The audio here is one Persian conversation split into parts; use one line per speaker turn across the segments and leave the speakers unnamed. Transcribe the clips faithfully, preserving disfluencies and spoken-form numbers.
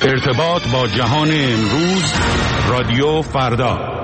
ارتباط با جهان امروز، رادیو فردا.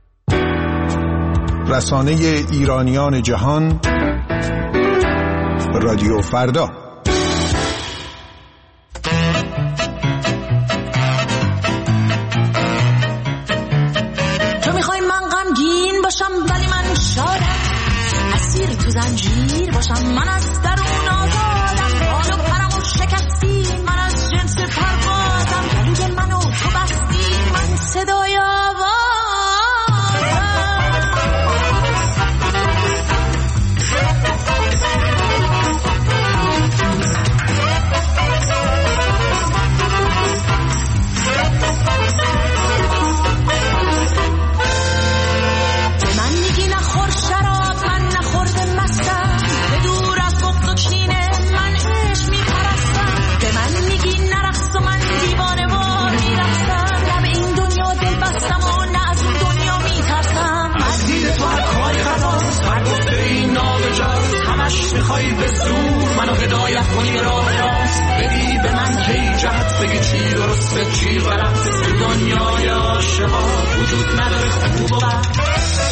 رسانه ایرانیان جهان، رادیو فردا.
تو میخوای من غمگین باشم ولی من شادم، اسیر تو زنجیر باشم من از درون آزادم، بال و پرمو شکستی من از جنس پروازم، گلوی منو تو بستی من صدای آوازم.
میخوای به زور منو هدایت کنی به راه راست، بدی به من کی جهت، بگی چی درسته چی غلط. تو دنیای عاشقا وجود نداره خوب و بد.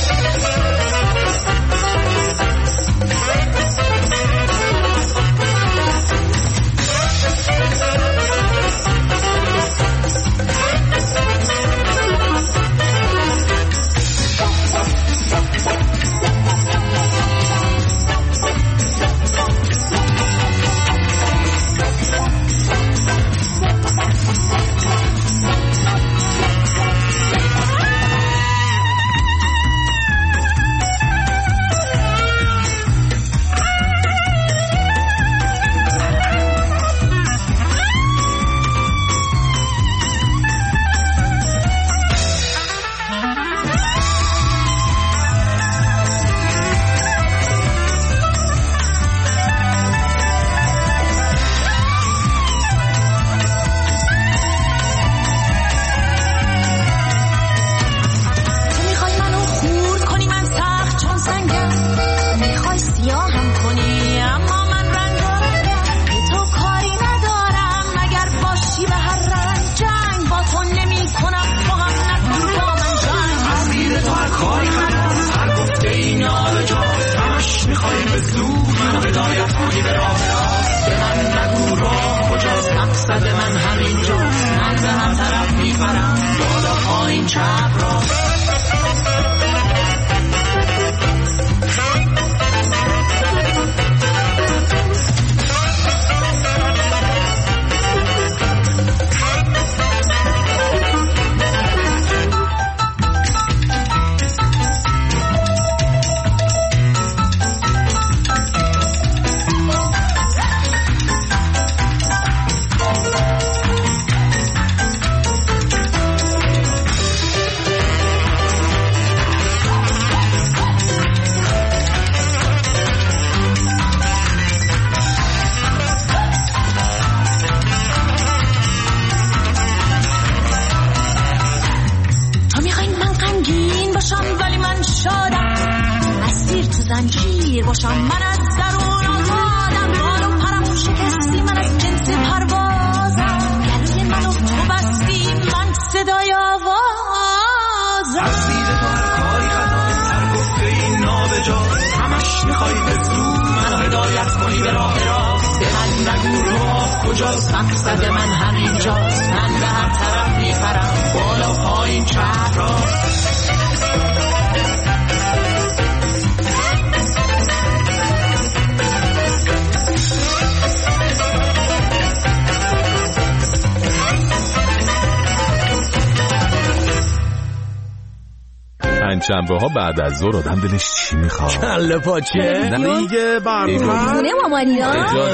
شنبه ها بعد از ظهر آدم دلش چی میخواد؟
کله پاچه نه دیگه برنامه
خونه مامانیا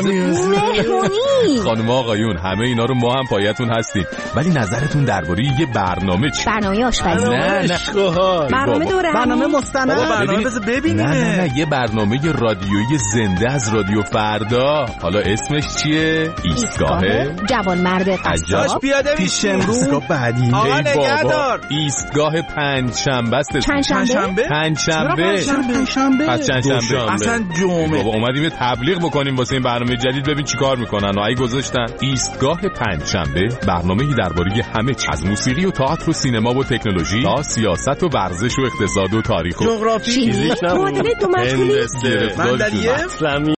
مهمونی.
خانم آقایون همه اینا رو ما هم پایتون هستیم، ولی نظرتون درباره یه برنامه چی؟
برنامه آشپزی.
نه نه
برنامه دوره،
برنامه مستند، برنامه بذار ببینیم.
نه نه نه یه برنامه رادیویی زنده از رادیو فردا. حالا اسمش چیه؟ ایستگاه
جوان مرد قصاب.
پیاده پیش امروز بعدی. آقا نگهدار.
ایستگاه پنجشنبه است.
پنجشنبه؟
پنجشنبه.
پنجشنبه.
پس چندشنبه؟
اصلا جمعه.
بابا اومدیم یه تبلیغ بکنیم واسه این برنامه جدید، ببین چیکار میکنن. اگه گذاشتن ایستگاه پنجشنبه، برنامه‌ای درباره همه چیز، از موسیقی و تئاتر و سینما و تکنولوژی تا سیاست و ورزش و اقتصاد و تاریخ و
جغرافی،
فیزیک، معادله دو مشغولی،
هندسه،